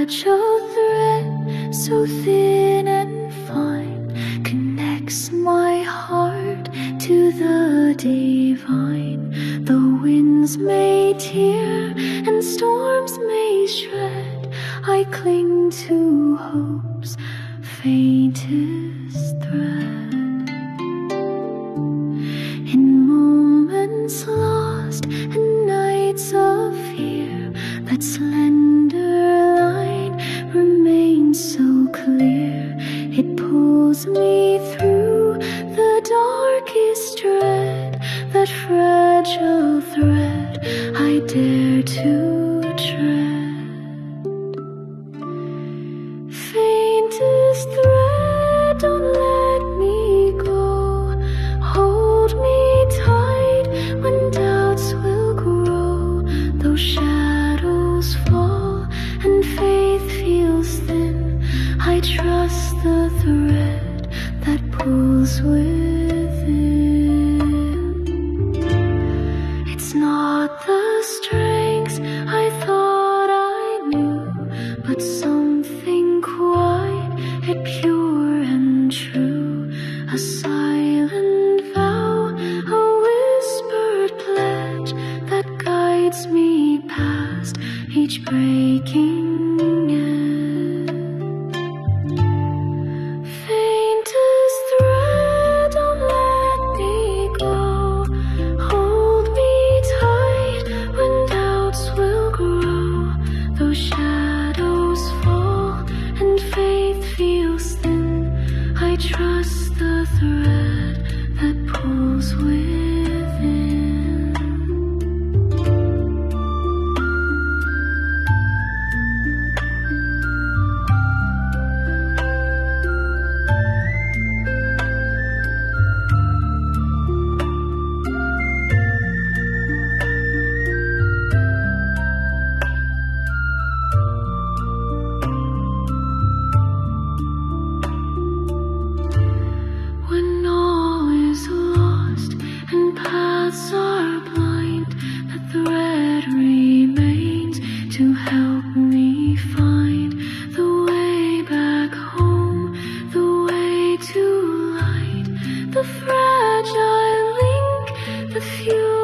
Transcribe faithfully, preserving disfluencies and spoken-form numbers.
fragile thread, so thin and fine, connects my heart to the divine. The winds may tear and storms may shred, I cling to hope's faintest thread. In moments lost and nights of fear, that slender line remains so clear. It pulls me through the darkest dread, that fragile thread I dare to tread. Faintest thread, don't let me go. Hold me tight when doubts will grow. Though shadows fall and faith feels thin, I trust the thread that pulls within. It's not the strength I thought I knew, but something quiet yet pure and true. A silent vow, a whispered pledge that guides me past each breaking edge. Faintest thread, don't let me go. Hold me tight when doubts will grow. Though shadows fall and faith feels thin, I trust the thread that pulls within. When all is lost and paths are blind, the thread remains to help me find the way back home, the way to light, the fragile link, the fuel